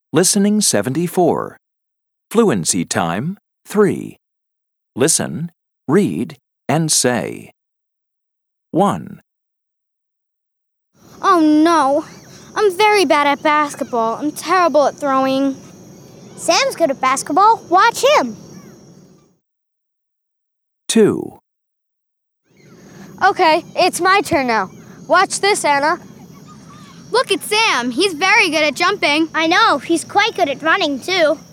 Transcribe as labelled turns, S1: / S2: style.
S1: Listening 74. Fluency time 3. Listen, read, and say. 1,
S2: Oh no, I'm very bad at basketball. I'm terrible at throwing.
S3: Sam's good at basketball. Watch him.
S1: 2,
S2: Okay, it's my turn now. Watch this, Anna.
S4: Look at Sam. He's very good at jumping.
S3: I know, he's quite good at running too.